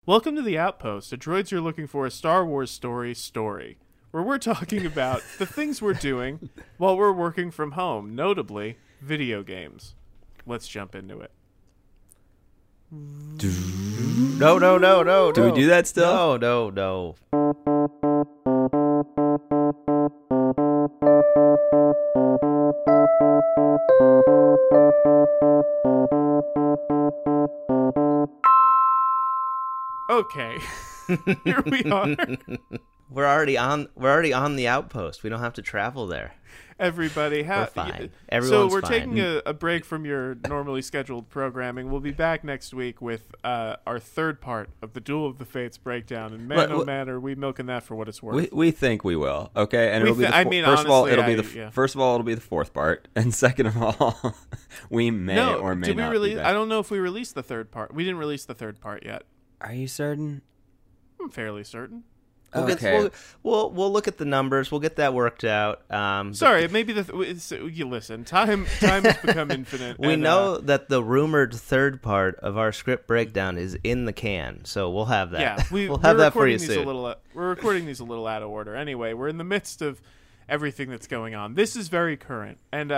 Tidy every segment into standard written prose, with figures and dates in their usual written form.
Welcome to The Outpost, a Droids You're Looking For a Star Wars story, where we're talking about the things we're doing while we're working from home, notably video games. Let's jump into it. No. Do we do that still? No. Okay, here we are. We're already on the outpost. We don't have to travel there. Everybody, We're fine. So Everyone's we're fine. taking a break from your normally scheduled programming. We'll be back next week with our third part of the Duel of the Fates breakdown. And man, oh man, are we milking that for what it's worth? We think we will. Okay, and We it'll be. I mean, first of all, honestly, it'll be yeah. first of all, it'll be the fourth part, and second of all, we may or may did we not. release? Be back. I don't know if we released the third part. We didn't release the third part yet. Are you certain? I'm fairly certain. We'll look at the numbers. We'll get that worked out. Sorry, maybe you listen. Time has become infinite. We and, know that the rumored third part of our script breakdown is in the can, so we'll have that. Yeah, we'll have that for you soon. We're recording these a little out of order. Anyway, we're in the midst of everything that's going on. This is very current, and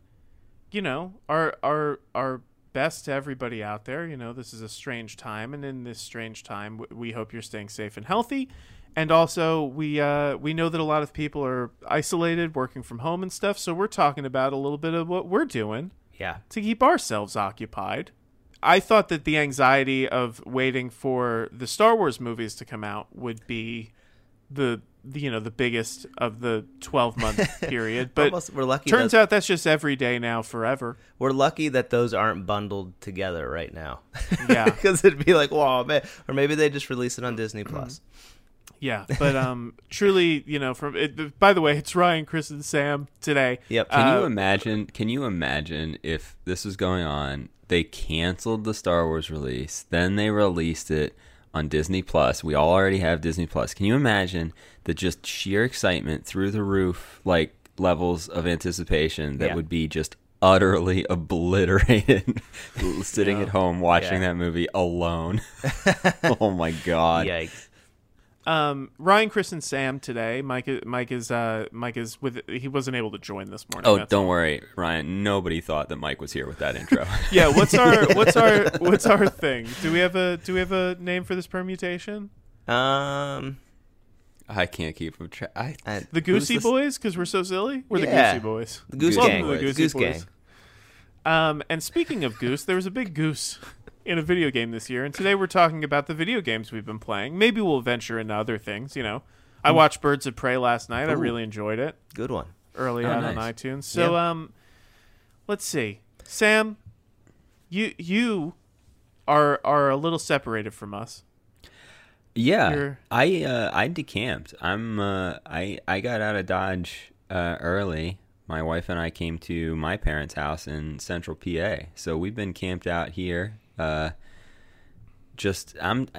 our best to everybody out there. This is a strange time, and in this strange time, we hope you're staying safe and healthy. And also, we know that a lot of people are isolated, working from home and stuff. So we're talking about a little bit of what we're doing, to keep ourselves occupied. I thought that the anxiety of waiting for the Star Wars movies to come out would be the biggest of the 12-month period. But we're lucky. Turns out that's just every day now, forever. We're lucky that those aren't bundled together right now. Yeah, because it'd be like, whoa, man, or maybe they just release it on Disney Plus. Yeah, but truly, by the way, it's Ryan, Chris, and Sam today. Yep. Can you imagine if this was going on? They canceled the Star Wars release, then they released it on Disney Plus. We all already have Disney Plus. Can you imagine the just sheer excitement through the roof, like levels of anticipation that would be just utterly obliterated sitting at home watching that movie alone? Oh my God. Yikes. Ryan, Chris, and Sam today. Mike is with. He wasn't able to join this morning. Oh, don't worry, Ryan. Nobody thought that Mike was here with that intro. Yeah. What's our thing? Do we have a name for this permutation? I can't keep them track. The Goosey Boys, because we're so silly. We're the Goosey Boys. The Goose Welcome Gang. to the Goosey Goose Boys. Gang. And speaking of goose, there was a big goose in a video game this year, and today we're talking about the video games we've been playing. Maybe we'll venture into other things. I watched Birds of Prey last night. I really enjoyed it. Good one. Early out on nice. iTunes. So, let's see, Sam, you are a little separated from us. Yeah, I decamped. I got out of Dodge early. My wife and I came to my parents' house in Central PA, so we've been camped out here. I'm just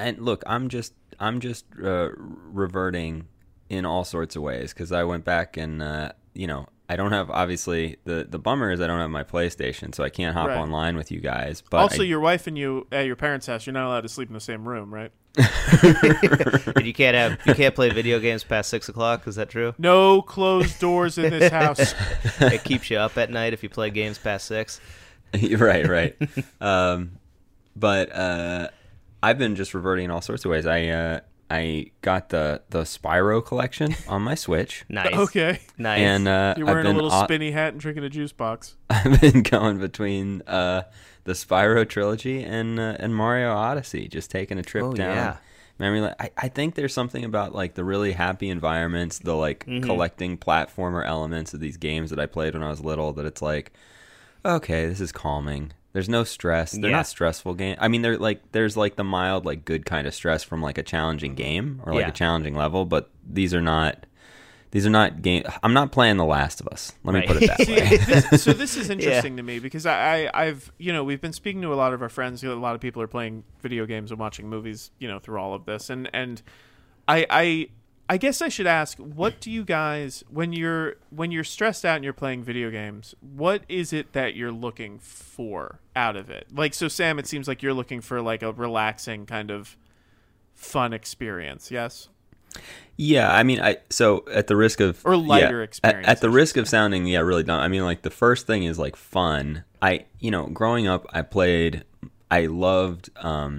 reverting in all sorts of ways because I went back and I don't have, obviously the bummer is I don't have my PlayStation, so I can't hop online with you guys. But also, your wife and you at your parents' house, you're not allowed to sleep in the same room, right? And you can't play video games past 6 o'clock. Is that true? No closed doors in this house. It keeps you up at night if you play games past 6. Right. But I've been just reverting in all sorts of ways. I got the Spyro collection on my Switch. Nice. Okay. Nice. And you're wearing a little spinny hat and drinking a juice box. I've been going between the Spyro trilogy and Mario Odyssey, just taking a trip down memory lane. I think there's something about like the really happy environments, the like collecting platformer elements of these games that I played when I was little, that it's like, okay, this is calming. There's no stress. They're not stressful games. I mean, there's like the mild, like good kind of stress from like a challenging game or like a challenging level, but these are not games. I'm not playing The Last of Us. Let me put it that way. So this is interesting to me because I've we've been speaking to a lot of our friends. A lot of people are playing video games and watching movies, through all of this, and I guess I should ask, what do you guys, when you're stressed out and you're playing video games, what is it that you're looking for out of it? Like, so Sam, it seems like you're looking for like a relaxing kind of fun experience. Yes. Yeah, I mean, so at the risk of or lighter experience. At the risk of sounding really dumb. I mean, like the first thing is like fun. Growing up, I loved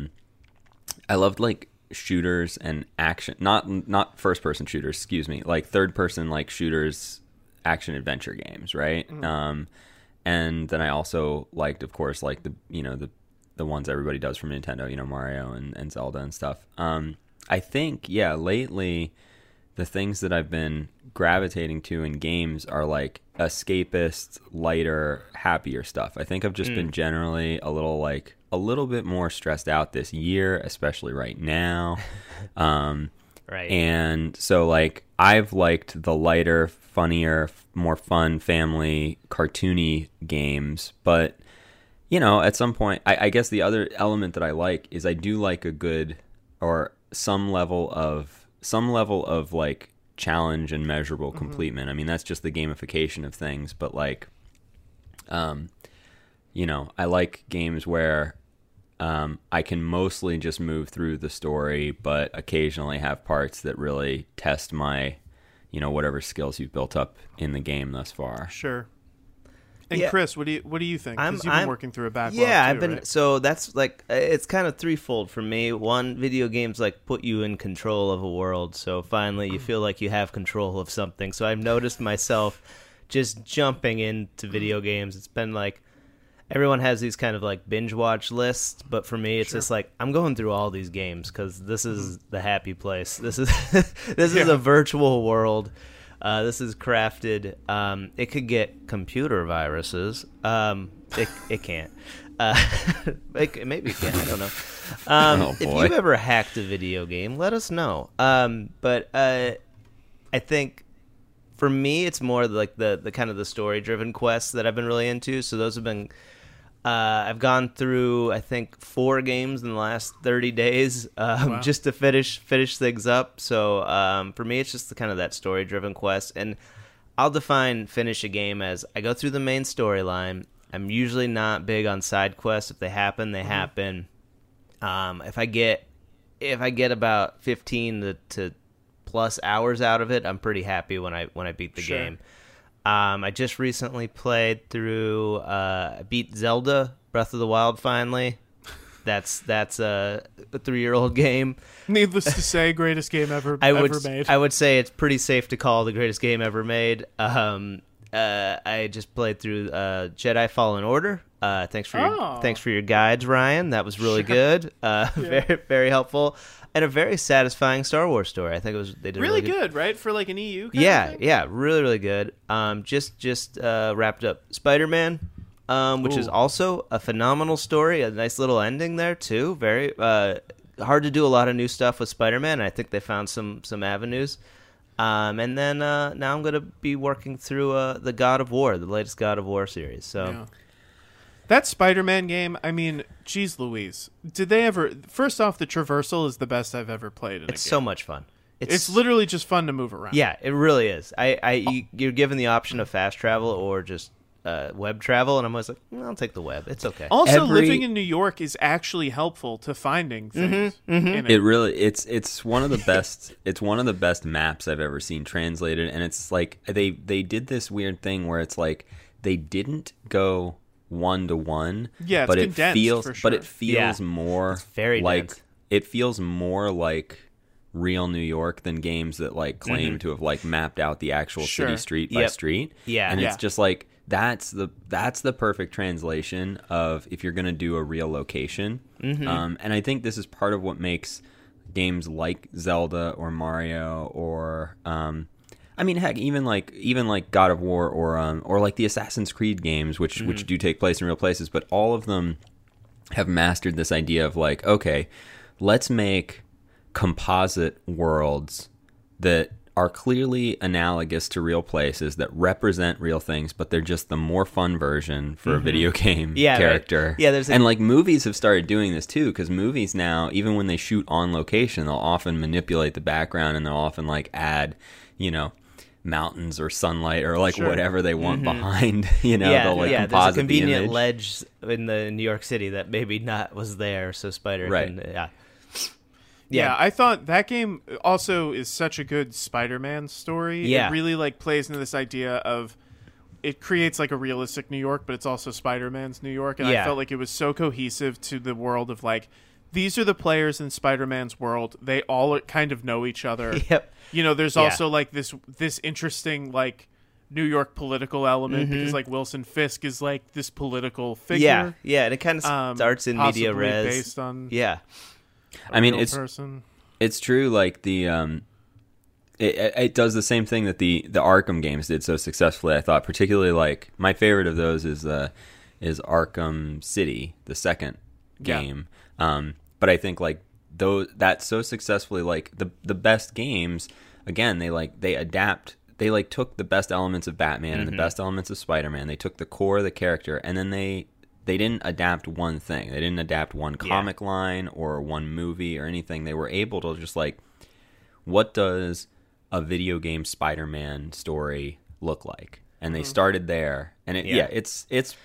like shooters and action, not first person shooters, excuse me, like third person like shooters, action adventure games, right? Mm. And then I also liked, of course, like the ones everybody does from Nintendo, Mario and Zelda and stuff. I think, lately the things that I've been gravitating to in games are like escapist, lighter, happier stuff. I think I've just been generally a little bit more stressed out this year, especially right now. Right. And so like I've liked the lighter, funnier, more fun, family, cartoony games, but at some point, I guess the other element that I like is I do like a good or some level of like challenge and measurable completement. I mean, that's just the gamification of things, but like, I like games where I can mostly just move through the story, but occasionally have parts that really test my, whatever skills you've built up in the game thus far. Sure. And Chris, what do you think? Because you've been working through a backlog. Yeah, too, I've been. Right? So that's like it's kind of threefold for me. One, video games like put you in control of a world. So finally, you feel like you have control of something. So I've noticed myself just jumping into video games. It's been like everyone has these kind of like binge watch lists, but for me, it's just like I'm going through all these games because this is the happy place. This is is a virtual world. This is crafted. It could get computer viruses. It can't. Maybe it can. I don't know. If you've ever hacked a video game, let us know. But I think for me, it's more like the kind of the story-driven quests that I've been really into. So those have been. I've gone through, I think, 4 games in the last 30 days just to finish things up. So for me, it's just the kind of that story-driven quest. And I'll define finish a game as I go through the main storyline. I'm usually not big on side quests. If they happen, they happen. If I get about 15 to plus hours out of it, I'm pretty happy when I beat the game. I just recently played through, beat Zelda Breath of the Wild finally. That's a 3-year-old game. Needless to say, greatest game ever made. I would say it's pretty safe to call the greatest game ever made. I just played through Jedi Fallen Order. Thanks for your guides, Ryan. That was really good. Very, very helpful. And a very satisfying Star Wars story. I think they did really good, right? For like an EU kind of thing? Yeah, really, really good. Just wrapped up Spider-Man, which is also a phenomenal story. A nice little ending there too. Very hard to do a lot of new stuff with Spider-Man. I think they found some avenues. And then now I'm going to be working through the God of War, the latest God of War series. So. Yeah. That Spider-Man game, I mean, geez Louise. Did they ever... First off, the traversal is the best I've ever played in a game. It's so much fun. It's literally just fun to move around. Yeah, it really is. You're given the option of fast travel or just web travel, and I'm always like, I'll take the web. It's okay. Also, living in New York is actually helpful to finding things. It really... It's one of the best... It's one of the best maps I've ever seen translated, and it's like they did this weird thing where it's like they didn't go 1-to-1. Yeah, it's condensed, for sure. But it feels more very like dense. It feels more like real New York than games that like claim to have like mapped out the actual city street by street. Yeah, and it's just like that's the perfect translation of if you're going to do a real location. And I think this is part of what makes games like Zelda or Mario or I mean, heck, even like God of War or like the Assassin's Creed games, which do take place in real places, but all of them have mastered this idea of like, okay, let's make composite worlds that are clearly analogous to real places that represent real things, but they're just the more fun version for a video game character. Right. Yeah, and like movies have started doing this too, because movies now, even when they shoot on location, they'll often manipulate the background and they'll often like add, mountains or sunlight or like whatever they want behind, they'll like composite there's a convenient the image. Ledge in the New York City that maybe not was there, so Spider can Yeah, I thought that game also is such a good Spider-Man story. Yeah. It really like plays into this idea of it creates like a realistic New York, but it's also Spider-Man's New York. And I felt like it was so cohesive to the world of like, these are the players in Spider-Man's world. They all kind of know each other. Yep. You know, there's also like this interesting like New York political element because like Wilson Fisk is like this political figure. Yeah, and it kind of starts in media res. Based on I mean, person. It's true. Like the it does the same thing that the Arkham games did so successfully. I thought, particularly like my favorite of those is Arkham City, the second game. But I think like that's so successfully like the best games. Again, they adapt. They like took the best elements of Batman and the best elements of Spider-Man. They took the core of the character, and then they didn't adapt one thing. They didn't adapt one comic line or one movie or anything. They were able to just like, what does a video game Spider-Man story look like? And they started there. And it's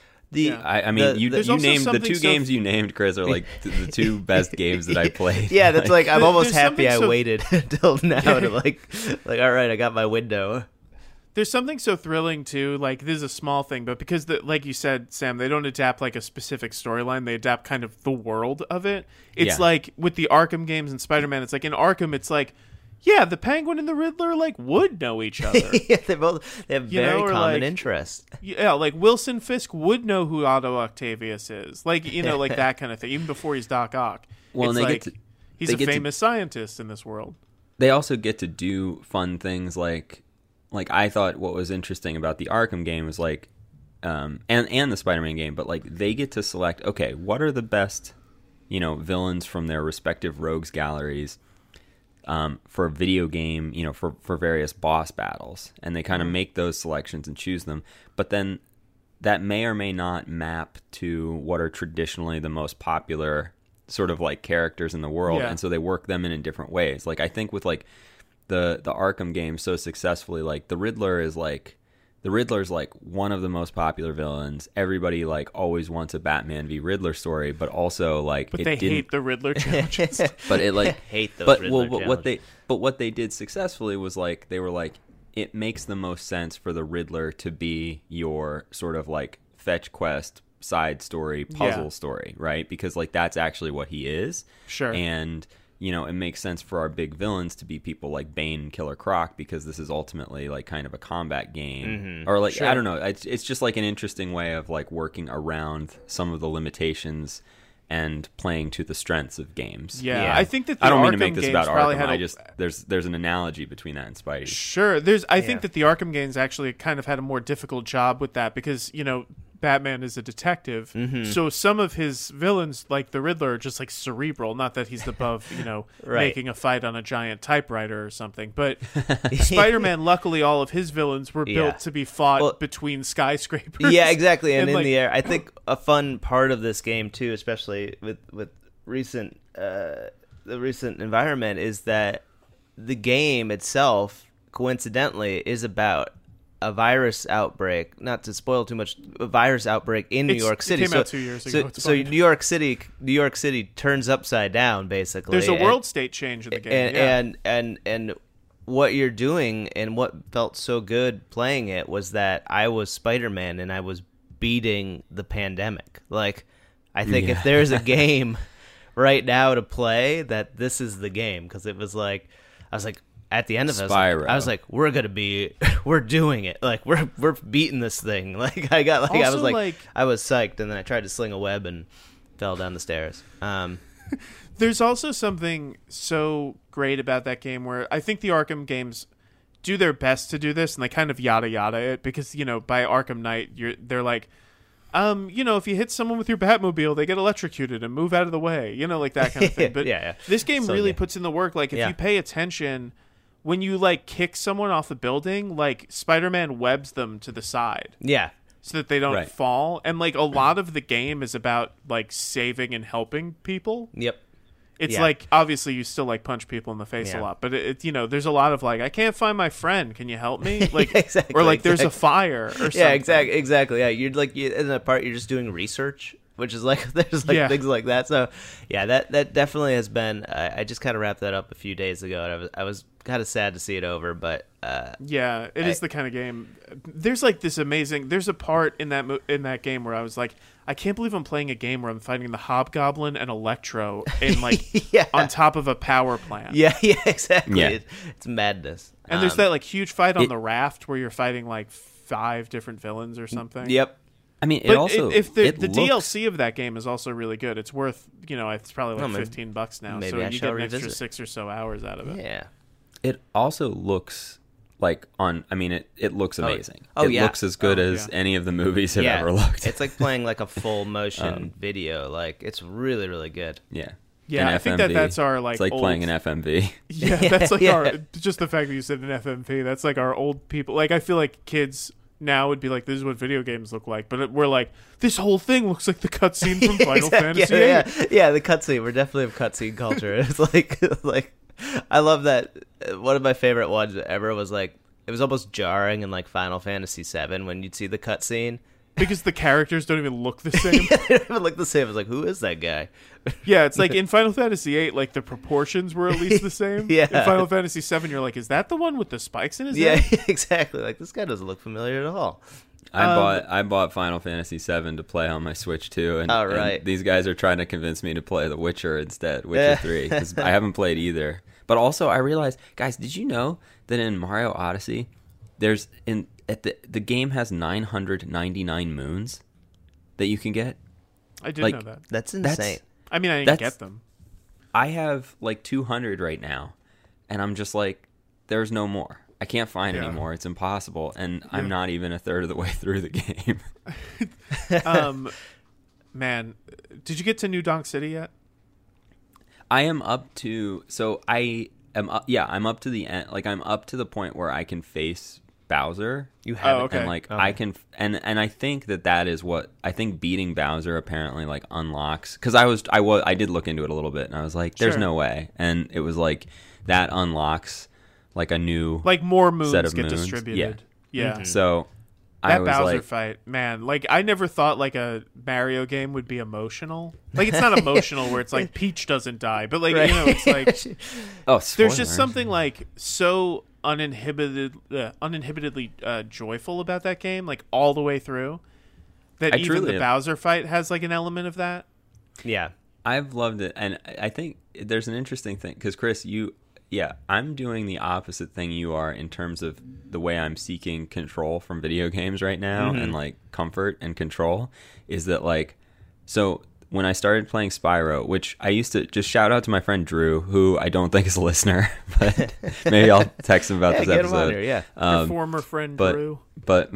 I mean, you named the two games you named, Chris, are like the two best games that I played. Yeah, that's like I'm almost happy I waited until now to like all right, I got my window. There's something so thrilling too. Like this is a small thing, but because like you said, Sam, they don't adapt like a specific storyline. They adapt kind of the world of it. It's like with the Arkham games and Spider-Man. It's like in Arkham, it's like, yeah, the Penguin and the Riddler like would know each other. They have very common interests. Yeah, like Wilson Fisk would know who Otto Octavius is. Like like that kind of thing. Even before he's Doc Ock. Well, it's and like he's a famous scientist in this world. They also get to do fun things like I thought what was interesting about the Arkham game was like, and the Spider-Man game, but like they get to select, okay, what are the best, villains from their respective rogues galleries, for a video game, for various boss battles, and they kind of make those selections and choose them. But then that may or may not map to what are traditionally the most popular sort of like characters in the world, and so they work them in different ways. Like I think with like the Arkham game so successfully, like the Riddler's like one of the most popular villains. Everybody like always wants a Batman v Riddler story, but also like hate the Riddler challenges. But it like hate those Riddler challenges. What they did successfully was like they were like, it makes the most sense for the Riddler to be your sort of like fetch quest side story puzzle story, right? Because like that's actually what he is. Sure. And it makes sense for our big villains to be people like Bane and Killer Croc, because this is ultimately like kind of a combat game, or like, I don't know. It's just like an interesting way of like working around some of the limitations and playing to the strengths of games. Yeah. I think that I don't mean to Arkham make this about games Arkham. There's an analogy between that and Spidey. Sure. I think that the Arkham games actually kind of had a more difficult job with that because, Batman is a detective, so some of his villains, like the Riddler, are just like cerebral. Not that he's above, making a fight on a giant typewriter or something. But Spider-Man, luckily, all of his villains were built to be fought between skyscrapers. Yeah, exactly, and in the air. I think a fun part of this game too, especially with recent the recent environment, is that the game itself, coincidentally, is about a virus outbreak. Not to spoil too much, a virus outbreak in New York City. It came out 2 years ago. So New York City turns upside down basically. There's a world state change in the game. And what you're doing and what felt so good playing it was that I was Spider-Man and I was beating the pandemic. Like I think if there's a game right now to play, that this is the game, because it was like I was like. At the end of it, I was like, we're doing it. Like we're beating this thing. Like I was psyched, and then I tried to sling a web and fell down the stairs. There's also something so great about that game where I think the Arkham games do their best to do this, and they kind of yada yada it because by Arkham Knight they're like, if you hit someone with your Batmobile, they get electrocuted and move out of the way, like that kind of thing. But this game really puts in the work. Like if you pay attention. When you, like, kick someone off a building, like, Spider-Man webs them to the side. Yeah. So that they don't fall. And, like, a lot of the game is about, like, saving and helping people. Yep. It's like, obviously, you still, like, punch people in the face a lot. But, there's a lot of, like, I can't find my friend. Can you help me? Like, exactly, or, like, there's a fire or something. Yeah, exactly. Yeah, you're, like, in that part, you're just doing research. which is like there's like things like that. So yeah, that definitely has been. I just kind of wrapped that up a few days ago, and I was kind of sad to see it over, but yeah, it is the kind of game. There's like this amazing. There's a part in that game where I was like, I can't believe I'm playing a game where I'm fighting the Hobgoblin and Electro in like on top of a power plant. Yeah, exactly. Yeah. It's madness. And there's that like huge fight on the raft where you're fighting like 5 different villains or something. Yep. I mean, the DLC of that game is also really good. It's worth, it's probably like $15 now. Maybe so I you shall get an revisit. extra 6 or so hours out of it. Yeah. It also looks like it looks amazing. It looks as good as any of the movies have ever looked. It's like playing like a full motion video. Like it's really, really good. Yeah. Yeah, I think that's our like. It's like playing an FMV. Yeah, that's like our. Just the fact that you said an FMV, that's like our old people. Like I feel like kids now would be like, "This is what video games look like," but we're like, "This whole thing looks like the cutscene from Final Fantasy VIII." Yeah, the cutscene. We're definitely of cutscene culture. It's like, I love that. One of my favorite ones ever was like, it was almost jarring in like Final Fantasy VII when you'd see the cutscene. Because the characters don't even look the same. They don't even look the same. It's like, who is that guy? Yeah, it's like in Final Fantasy VIII, like the proportions were at least the same. Yeah. In Final Fantasy VII, you're like, is that the one with the spikes in his head? head? Yeah, exactly. Like, this guy doesn't look familiar at all. I bought Final Fantasy VII to play on my Switch too, and these guys are trying to convince me to play The Witcher instead, Witcher 3, because I haven't played either. But also, I realized, guys, did you know that in Mario Odyssey, the game has 999 moons that you can get? I didn't know that. That's insane. I didn't get them. I have like 200 right now, and I'm just like, there's no more. I can't find any more. It's impossible, and I'm not even a third of the way through the game. Man, did you get to New Donk City yet? I am up to. So I am. I'm up to the end. Like I'm up to the point where I can face Bowser. You have okay. And like I can, and I think that is what I think beating Bowser apparently like unlocks. Because I did look into it a little bit, and I was like, there's no way, and it was like that unlocks like a new like more moons set of get moons. distributed. Yeah. Mm-hmm. So that I was Bowser like, fight, man, like I never thought like a Mario game would be emotional. Like it's not emotional where it's like Peach doesn't die, but like it's like there's just something like so uninhibitedly joyful about that game, like all the way through. That even the Bowser fight has like an element of that. Yeah, I've loved it, and I think there's an interesting thing because Chris, I'm doing the opposite thing you are in terms of the way I'm seeking control from video games right now, and like comfort and control is that like, so when I started playing Spyro, which I used to just shout out to my friend Drew, who I don't think is a listener, but maybe I'll text him about this get episode. Him on here, Your former friend Drew. But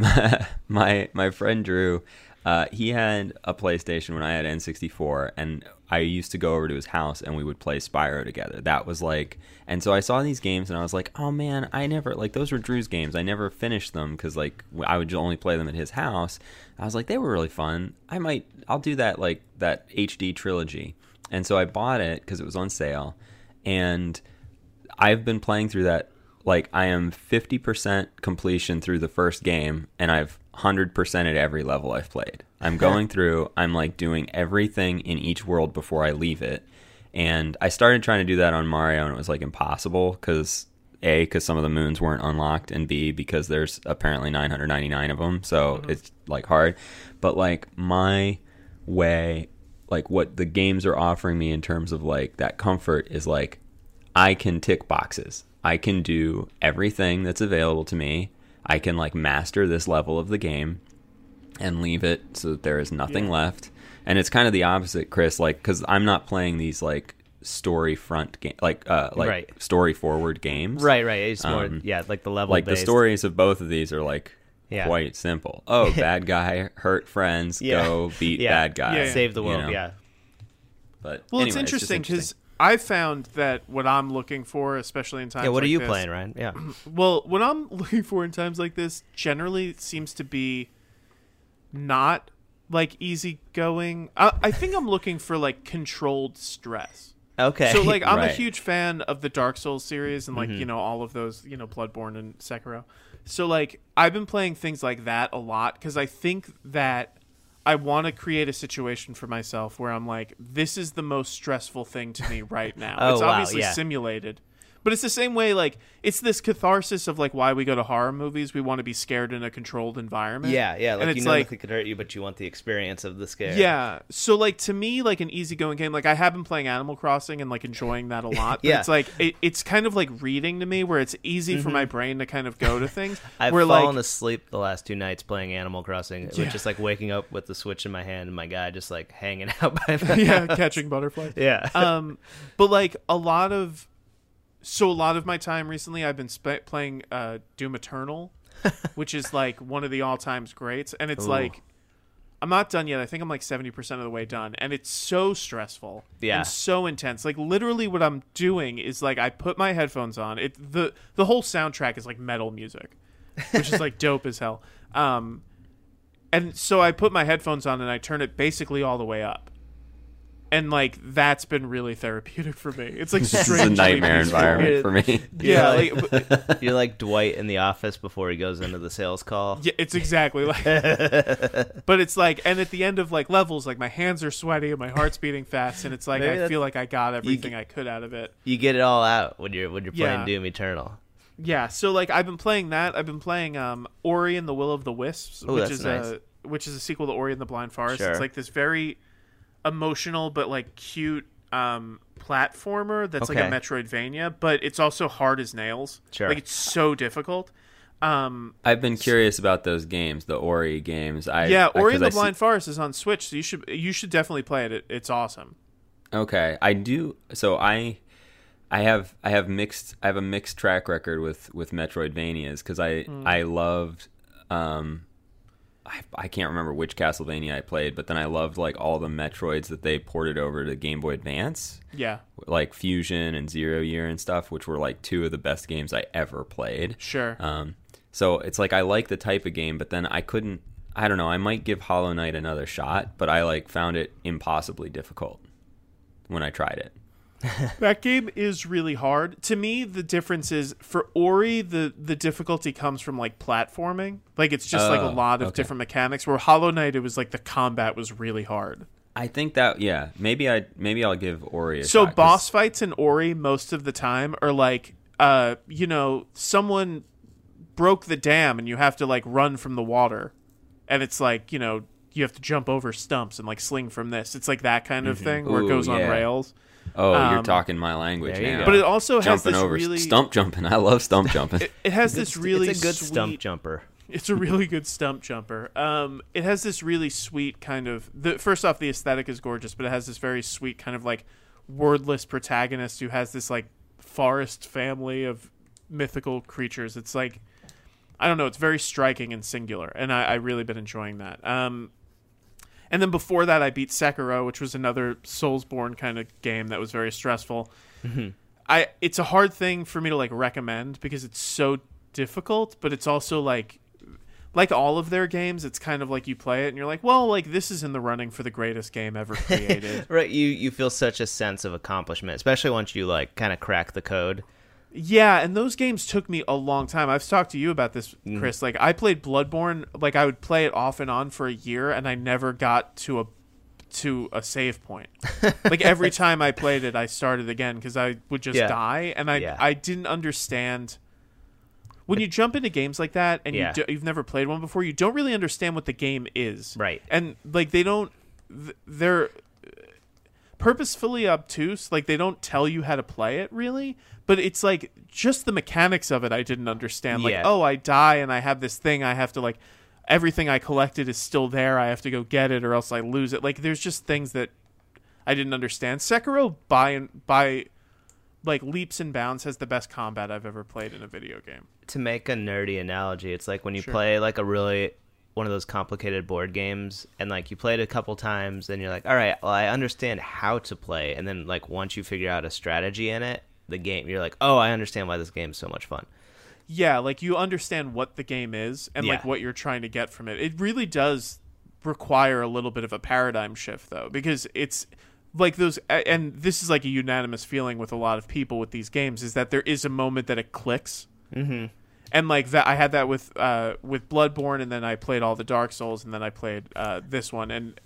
my friend Drew, he had a PlayStation when I had N64, and I used to go over to his house and we would play Spyro together. That was like, and so I saw these games and I was like, oh man, I never, like those were Drew's games. I never finished them because like I would only play them at his house. I was like, they were really fun. I'll do that, like that HD trilogy. And so I bought it because it was on sale, and I've been playing through that. Like I am 50% completion through the first game, and I've 100% at every level I've played. I'm going through, I'm like doing everything in each world before I leave it. And I started trying to do that on Mario, and it was like impossible because some of the moons weren't unlocked, and B, because there's apparently 999 of them. So it's like hard. But like my way, like what the games are offering me in terms of like that comfort is like, I can tick boxes. I can do everything that's available to me. I can like master this level of the game and leave it so that there is nothing left. And it's kind of the opposite, Chris, like because I'm not playing these like story front game story forward games. Right. It's more like the level. Like the stories of both of these are like quite simple. Oh, bad guy hurt friends, go beat bad guy, save the world. But it's interesting because I found that what I'm looking for, especially in times like this... what are you playing, Ryan? Yeah. Well, what I'm looking for in times like this generally seems to be not, like, easygoing. I think I'm looking for, like, controlled stress. Okay. So, like, I'm a huge fan of the Dark Souls series and, like, all of those, Bloodborne and Sekiro. So, like, I've been playing things like that a lot because I think that I want to create a situation for myself where I'm like, this is the most stressful thing to me right now. It's obviously simulated. But it's the same way, like, it's this catharsis of, like, why we go to horror movies. We want to be scared in a controlled environment. Yeah, like, and you know it could hurt you, but you want the experience of the scare. Yeah. So, like, to me, like, an easygoing game, like, I have been playing Animal Crossing and, like, enjoying that a lot. But it's, like, it's kind of like reading to me, where it's easy for my brain to kind of go to things. I've fallen asleep the last 2 nights playing Animal Crossing. It was just, like, waking up with the Switch in my hand and my guy just, like, hanging out by my house. Catching butterflies. Yeah. But, like, a lot of my time recently, I've been playing Doom Eternal, which is like one of the all-time greats, and it's like, I'm not done yet. I think I'm like 70% of the way done, and it's so stressful and so intense. Like, literally what I'm doing is, like, I put my headphones on. The whole soundtrack is like metal music, which is like dope as hell. And so I put my headphones on and I turn it basically all the way up. And, like, that's been really therapeutic for me. It's, like, strangely This is a nightmare environment for me. Yeah. You're like Dwight in The Office before he goes into the sales call. Yeah, it's exactly like... But it's, like... And at the end of, like, levels, like, my hands are sweaty and my heart's beating fast, and it's, like, I feel like I got everything I could out of it. You get it all out when you're playing Doom Eternal. Yeah, so, like, I've been playing that. I've been playing Ori and the Will of the Wisps, which is a sequel to Ori and the Blind Forest. Sure. It's, like, this very... emotional but like cute platformer that's like a Metroidvania, but it's also hard as nails. Sure. Like, it's so difficult. I've been curious about those games, the Ori games. Ori and the Blind Forest is on Switch, so you should definitely play it. It's awesome. Okay, I do. So I have a mixed track record with Metroidvanias, because I loved. I can't remember which Castlevania I played, but then I loved, like, all the Metroids that they ported over to Game Boy Advance. Yeah. Like Fusion and Zero Year and stuff, which were, like, 2 of the best games I ever played. Sure. So it's like I like the type of game, but then I don't know, I might give Hollow Knight another shot, but I, like, found it impossibly difficult when I tried it. That game is really hard. To me, the difference is, for Ori, the difficulty comes from, like, platforming. Like, it's just like a lot of different mechanics. Where Hollow Knight, it was like the combat was really hard. I think that maybe I'll give Ori a shot. So boss fights in Ori most of the time are like, someone broke the dam and you have to, like, run from the water, and it's like, you have to jump over stumps and, like, sling from this. It's like that kind of thing where it goes on rails. Oh, you're talking my language now. But it also has this over really... Stump jumping. I love stump jumping. It has this really It's a good stump jumper. It's a really good stump jumper. It has this really sweet kind of... First off, the aesthetic is gorgeous, but it has this very sweet kind of, like, wordless protagonist who has this, like, forest family of mythical creatures. It's like... I don't know. It's very striking and singular, and I really been enjoying that. And then before that, I beat Sekiro, which was another Soulsborne kind of game that was very stressful. Mm-hmm. It's a hard thing for me to, like, recommend because it's so difficult, but it's also like all of their games, it's kind of like you play it and you're like, well, like, this is in the running for the greatest game ever created. Right. You feel such a sense of accomplishment, especially once you, like, kind of crack the code. Yeah, and those games took me a long time. I've talked to you about this, Chris. Like, I played Bloodborne, like, I would play it off and on for a year, and I never got to a save point. Like, every time I played it, I started again because I would just die, and I didn't understand. When you jump into games like that and you've never played one before, you don't really understand what the game is. Right. And, like, they're purposefully obtuse. Like, they don't tell you how to play it, really. But it's, like, just the mechanics of it I didn't understand. Like, I die and I have this thing I have to, like, everything I collected is still there. I have to go get it or else I lose it. Like, there's just things that I didn't understand. Sekiro, by like, leaps and bounds, has the best combat I've ever played in a video game. To make a nerdy analogy, it's like when you play, like, one of those complicated board games, and, like, you play it a couple times, and you're like, all right, well, I understand how to play. And then, like, once you figure out a strategy in it, the game, you're like, oh, I understand why this game's so much fun. Yeah, like, you understand what the game is and like what you're trying to get from it. It really does require a little bit of a paradigm shift, though, because it's like those, and this is like a unanimous feeling with a lot of people with these games, is that there is a moment that it clicks. Mm-hmm. And like that, I had that with Bloodborne, and then I played all the Dark Souls, and then I played this one, and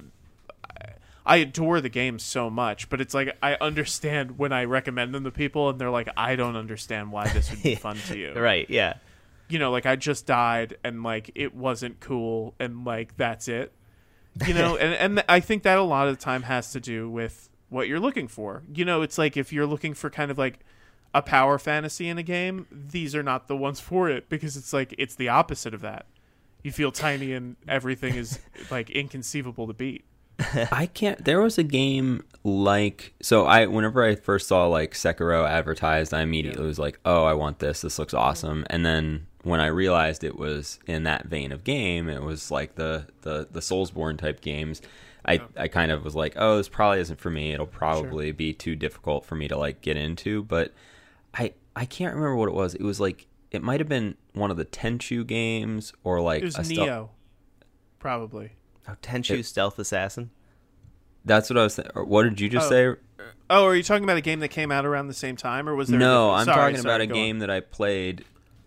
I adore the game so much. But it's like I understand when I recommend them to people, and they're like, I don't understand why this would be fun to you. Right? Yeah. You know, like I just died, and like it wasn't cool, and like that's it. You know, and I think that a lot of the time has to do with what you're looking for. You know, it's like if you're looking for kind of like a power fantasy in a game, these are not the ones for it, because it's like it's the opposite of that. You feel tiny and everything is like inconceivable to beat. I can't. There was a game like, whenever I first saw like Sekiro advertised, I immediately was like, oh, I want this. This looks awesome. And then when I realized it was in that vein of game, it was like the Soulsborne type games. I kind of was like, oh, this probably isn't for me. It'll probably be too difficult for me to like get into. But I can't remember what it was. It was like, it might have been one of the Tenchu games, or like it was Neo, probably. Oh, Tenchu Stealth Assassin. That's what I was saying. What did you just say? Oh, are you talking about a game that came out around the same time, or was there? No, I'm talking about a game that I played,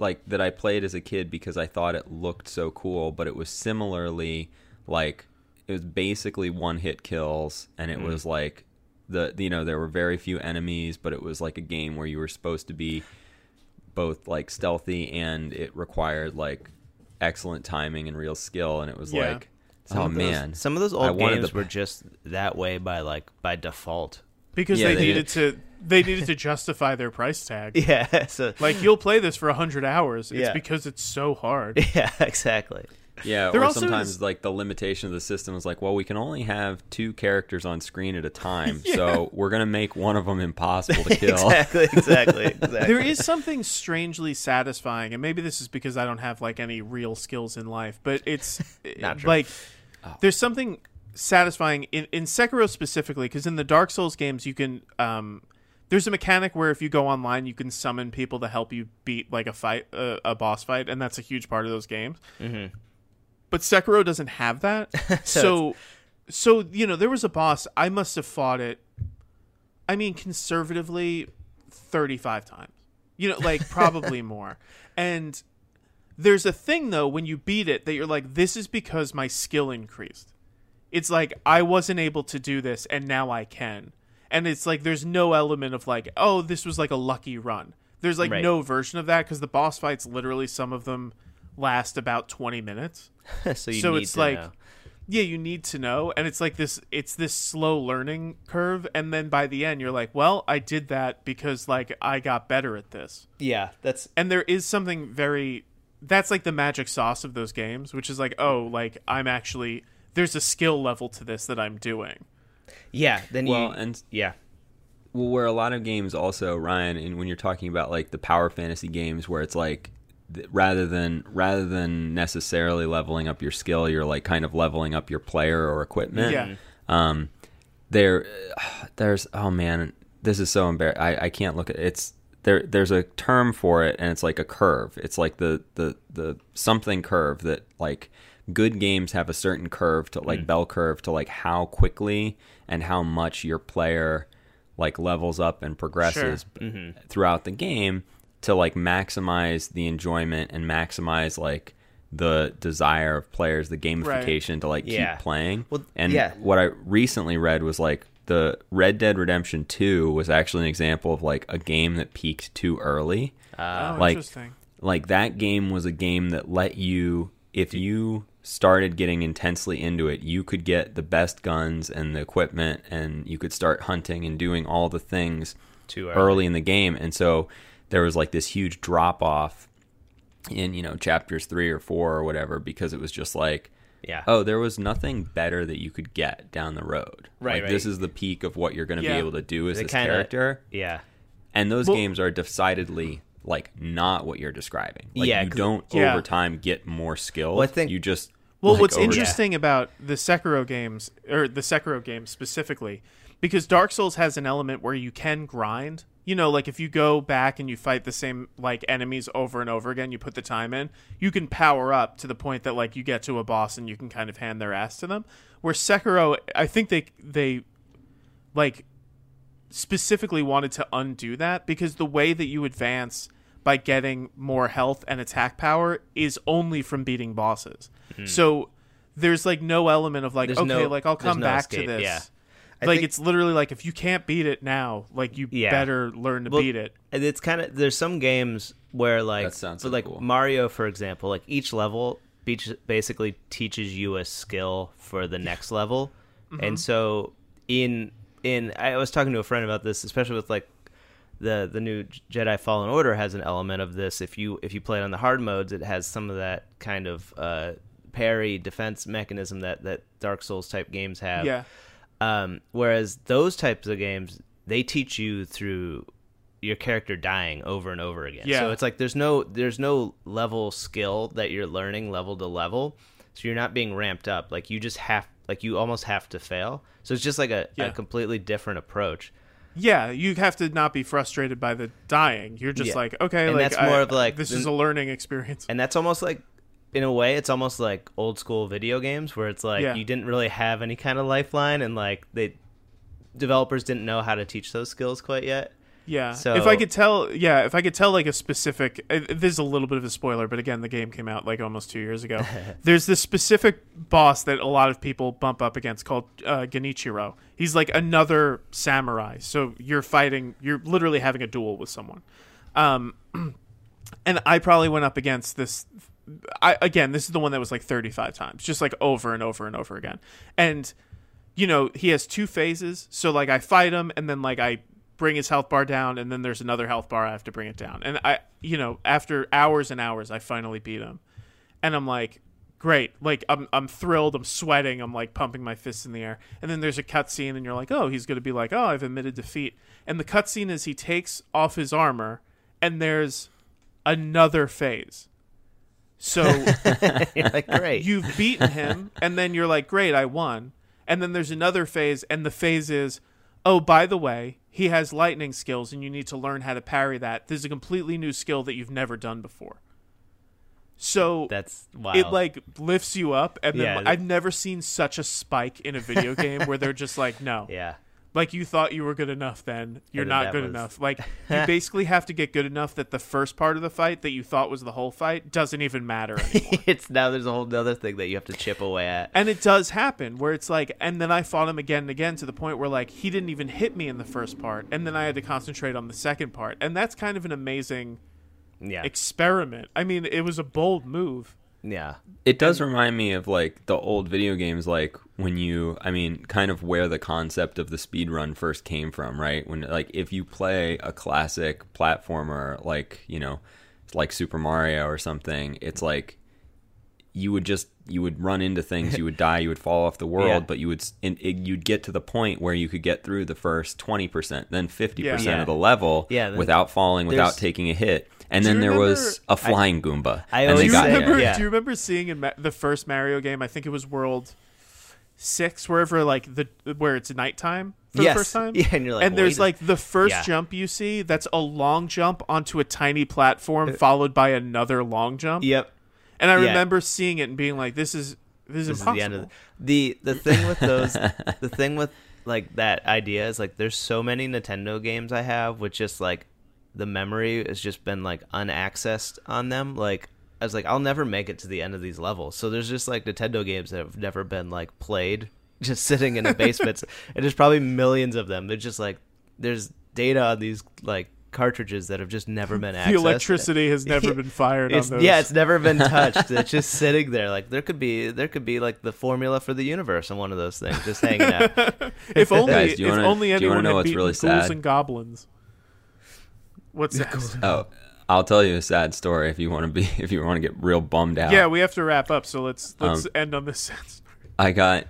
as a kid because I thought it looked so cool. But it was similarly like, it was basically one-hit kills, and it was like there were very few enemies, but it was like a game where you were supposed to be both like stealthy, and it required like excellent timing and real skill, and it was like, some of those old games were just that way by default, because they needed to justify their price tag. Yeah, so like you'll play this for 100 hours. It's because it's so hard. Yeah, exactly. Yeah, or sometimes like the limitation of the system is like, well, we can only have 2 characters on screen at a time, so we're gonna make one of them impossible to kill. Exactly. There is something strangely satisfying, and maybe this is because I don't have like any real skills in life, but it's not true. Like there's something satisfying in Sekiro specifically, because in the Dark Souls games you can there's a mechanic where if you go online, you can summon people to help you beat like a boss fight, and that's a huge part of those games. Mm-hmm. But Sekiro doesn't have that. So you know, there was a boss, I must have fought it, I mean, conservatively 35 times. You know, like probably more. And there's a thing though when you beat it that you're like, this is because my skill increased. It's like I wasn't able to do this and now I can. And it's like there's no element of like, oh, this was like a lucky run. There's like no version of that, because the boss fights, literally some of them last about 20 minutes. So it's like know. Yeah, you need to know, and it's like this slow learning curve, and then by the end you're like, well, I did that because like I got better at this. Yeah, and there is something that's like the magic sauce of those games, which is like, oh, like there's a skill level to this that I'm doing. Yeah, Well, where a lot of games also, Ryan, and when you're talking about like the power fantasy games where it's like, rather than necessarily leveling up your skill, you're like kind of leveling up your player or equipment. Yeah. There's oh man, this is so embarrassing. I can't look at it. There's a term for it, and it's like a curve. It's like the something curve that like good games have a certain curve to like bell curve to like how quickly and how much your player like levels up and progresses throughout the game, to like maximize the enjoyment and maximize like the desire of players, the gamification to like keep playing. Well, what I recently read was like the Red Dead Redemption 2 was actually an example of like a game that peaked too early. Interesting. Like that game was a game that let you, if you started getting intensely into it, you could get the best guns and the equipment, and you could start hunting and doing all the things too early in the game. And so there was like this huge drop off in, you know, chapters 3 or 4 or whatever, because it was just like, oh, there was nothing better that you could get down the road. Right. This is the peak of what you're going to be able to do as this character. Yeah. And those games are decidedly like not what you're describing. Like you don't over time get more skill. Well, I think you just what's interesting about the Sekiro games, or the Sekiro games specifically, because Dark Souls has an element where you can grind. You know, like if you go back and you fight the same like enemies over and over again, you put the time in, you can power up to the point that like you get to a boss and you can kind of hand their ass to them. Where Sekiro, I think they like specifically wanted to undo that, because the way that you advance by getting more health and attack power is only from beating bosses. So there's like no element of like, I'll come back to this. Yeah. Like it's literally like if you can't beat it now, like you better learn to beat it. And it's kind of, there's some games where like, cool. Mario, for example, like each level basically teaches you a skill for the next level. And so in I was talking to a friend about this, especially with like the new Jedi Fallen Order has an element of this. If you play it on the hard modes, it has some of that kind of parry defense mechanism that Dark Souls type games have. Yeah. Whereas those types of games, they teach you through your character dying over and over again. Yeah. So it's like there's no level skill that you're learning level to level. So you're not being ramped up. Like you just you almost have to fail. So it's just like a completely different approach. Yeah, you have to not be frustrated by the dying. You're just like, okay, and like that's more of like this is a learning experience. And that's almost like, in a way, it's almost like old school video games where it's like you didn't really have any kind of lifeline, and like developers didn't know how to teach those skills quite yet. Yeah. So if I could tell like a specific, this is a little bit of a spoiler, but again, the game came out like almost 2 years ago. There's this specific boss that a lot of people bump up against called Genichiro. He's like another samurai. So you're literally having a duel with someone. And I probably went up against this. This is the one that was like 35 times, just like over and over and over again. And, he has 2 phases. So like I fight him and then like I bring his health bar down, and then there's another health bar I have to bring it down. And after hours and hours, I finally beat him. And I'm like, great. Like I'm thrilled. I'm sweating. I'm like pumping my fists in the air. And then there's a cutscene and you're like, oh, he's going to be like, oh, I've admitted defeat. And the cutscene is he takes off his armor and there's another phase. So you're like, great. You've beaten him, and then you're like, great, I won. And then there's another phase, and the phase is, oh, by the way, he has lightning skills, and you need to learn how to parry that. There's a completely new skill that you've never done before. So that's wild. It like lifts you up, and then I've never seen such a spike in a video game where they're just like, no. Yeah. Like, you thought you were good enough then. You're not good enough. Like, you basically have to get good enough that the first part of the fight that you thought was the whole fight doesn't even matter anymore. Now there's a whole other thing that you have to chip away at. And it does happen where it's like, and then I fought him again and again to the point where, like, he didn't even hit me in the first part. And then I had to concentrate on the second part. And that's kind of an amazing experiment. I mean, it was a bold move. Yeah. It does remind me of like the old video games, like when kind of where the concept of the speed run first came from, right? When like if you play a classic platformer like, like Super Mario or something, it's like you would run into things, you would die, you would fall off the world, but you'd get to the point where you could get through the first 20%, then 50% of the level without falling, without taking a hit. And then there was a flying Goomba. Do you remember seeing in the first Mario game, I think it was World 6, where it's nighttime for the first time? Yeah, and you're like, and there's like the first jump you see, that's a long jump onto a tiny platform followed by another long jump. Yep. And I remember seeing it and being like, this is impossible. The end of the thing with those, the thing with like that idea is like, there's so many Nintendo games I have with just like, the memory has just been like unaccessed on them. Like I was like, I'll never make it to the end of these levels. So there's just like Nintendo games that have never been like played, just sitting in a basement. And there's probably millions of them. They're just like, there's data on these like cartridges that have just never been accessed. The electricity has never been fired on those. Yeah, it's never been touched. It's just sitting there. Like there could be like the formula for the universe on one of those things, just hanging out. If only, Guys, anyone know had what's beaten really Ghouls sad? and Goblins. What's that? Oh, I'll tell you a sad story if you want to get real bummed out. Yeah, we have to wrap up, so let's end on this sad story. I got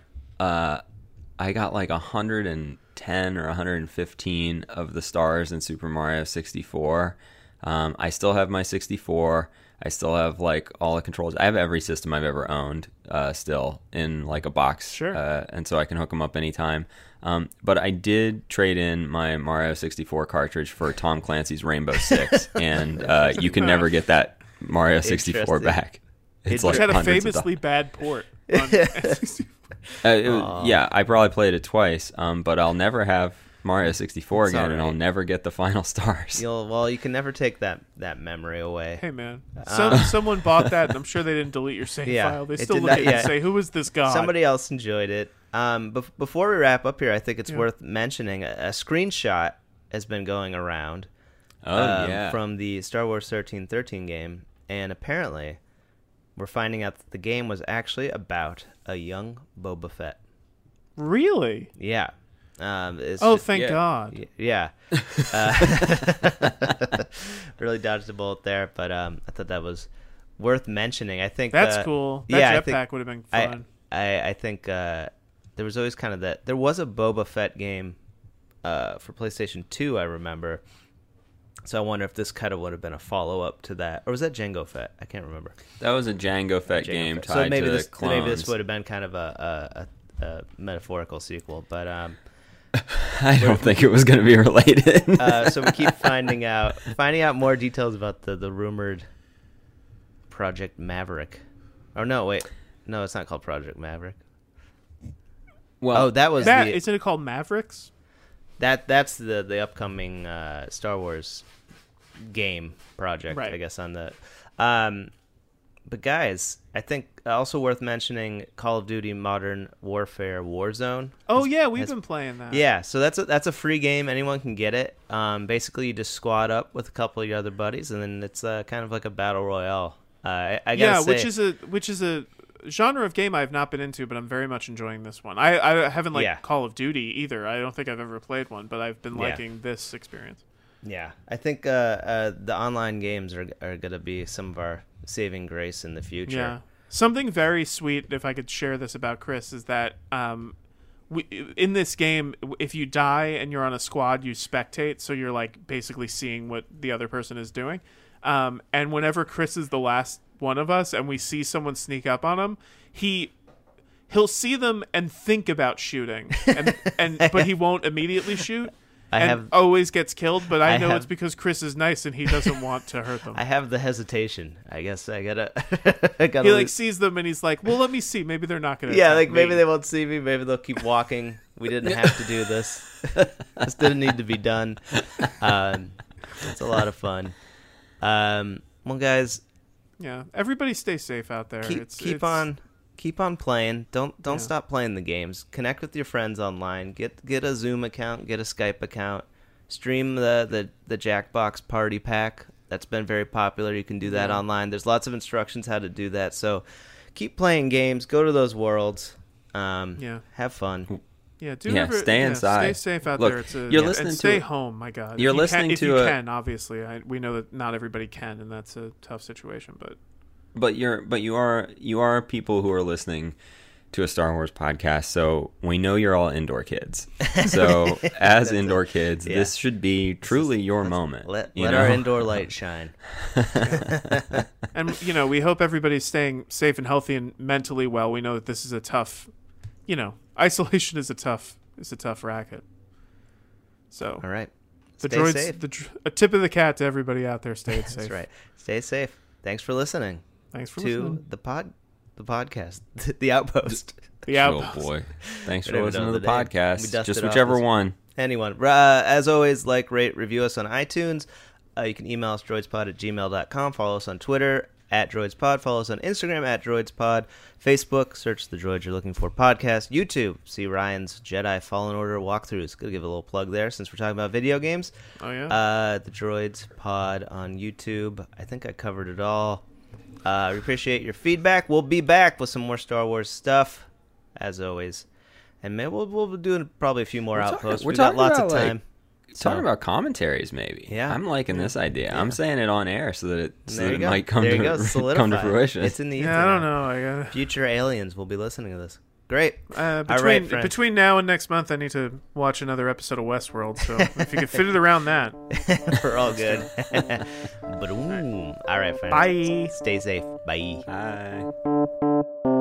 like 110 or 115 of the stars in Super Mario 64. I still have my 64. I still have like all the controls. I have every system I've ever owned still in like a box. Sure. And so I can hook them up anytime. But I did trade in my Mario 64 cartridge for Tom Clancy's Rainbow Six, and you can never get that Mario 64 back. It's like had a famously bad port. On yeah, I probably played it twice, but I'll never have Mario 64 again, and I'll never get the final stars. You can never take that memory away. Hey, man. Someone bought that, and I'm sure they didn't delete your save file. They still look at it and say, who is this god? Somebody else enjoyed it. Before we wrap up here, I think it's worth mentioning a screenshot has been going around from the Star Wars 1313 game, and apparently we're finding out that the game was actually about a young Boba Fett. Really? Yeah. Thank God. Yeah. Really dodged a bullet there, but I thought that was worth mentioning. I think that's cool. That jetpack would have been fun. I think there was always kind of that. There was a Boba Fett game for PlayStation 2, I remember. So I wonder if this kind of would have been a follow-up to that. Or was that Jango Fett? I can't remember. That was a Jango Fett game tied to the clones. Maybe this would have been kind of a metaphorical sequel, but I don't think it was going to be related. So we keep finding out more details about the rumored Project Maverick. Oh no, wait, no, it's not called Project Maverick. Well, isn't it called Mavericks? That's the upcoming Star Wars game project, right. I guess on the. But guys, I think also worth mentioning Call of Duty Modern Warfare Warzone. We've been playing that. Yeah, so that's a free game. Anyone can get it. Basically, you just squad up with a couple of your other buddies, and then it's kind of like a battle royale. I gotta say, which is a genre of game I've not been into, but I'm very much enjoying this one. I haven't liked Call of Duty either. I don't think I've ever played one, but I've been liking this experience. Yeah, I think the online games are going to be some of our saving grace in the future. Yeah. Something very sweet, if I could share this about Chris, is that in this game, if you die and you're on a squad, you spectate, so you're like basically seeing what the other person is doing. And whenever Chris is the last one of us and we see someone sneak up on him, he'll see them and think about shooting, but he won't immediately shoot. Always gets killed, but I know it's because Chris is nice and he doesn't want to hurt them. I have the hesitation. I guess I gotta. He sees them and he's like, "Well, let me see. Maybe they're not gonna." Yeah, maybe they won't see me. Maybe they'll keep walking. We didn't have to do this. This didn't need to be done. It's a lot of fun. Well, guys. Yeah, everybody stay safe out there. Keep on playing. Don't stop playing the games. Connect with your friends online. Get a Zoom account. Get a Skype account. Stream the Jackbox Party Pack. That's been very popular. You can do that online. There's lots of instructions how to do that. So keep playing games. Go to those worlds. Have fun. Yeah, stay inside. Stay safe out there. And stay home. My God, you're listening if you can. Obviously, we know that not everybody can, and that's a tough situation. But you are people who are listening to a Star Wars podcast, so we know you're all indoor kids. So as indoor kids, this should be truly your moment. Let our indoor light shine. And we hope everybody's staying safe and healthy and mentally well. We know that this is a tough, isolation is a tough racket. So all right, stay safe. A tip of the cat to everybody out there. Stay safe. That's right. Stay safe. Thanks for listening. Thanks for listening to the podcast, the Outpost. The Outpost. Oh boy! Thanks for listening to the podcast. Just whichever one. Anyone. As always, rate, review us on iTunes. You can email us droidspod@gmail.com. Follow us on Twitter @droidspod. Follow us on Instagram @droidspod. Facebook, search the droid you're looking for podcast. YouTube, see Ryan's Jedi Fallen Order walkthroughs. Gonna give a little plug there since we're talking about video games. Oh yeah. The Droids Pod on YouTube. I think I covered it all. We appreciate your feedback. We'll be back with some more Star Wars stuff, as always. And maybe we'll be doing probably a few more outposts. We've got lots of time. Talking about commentaries, maybe. Yeah. I'm liking this idea. Yeah. I'm saying it on air so that it might come to fruition. It's in the ether. I don't know. Future aliens will be listening to this. Great. Between now and next month, I need to watch another episode of Westworld. So if you can fit it around that, we're all good. All right, friends. Bye. Stay safe. Bye. Bye.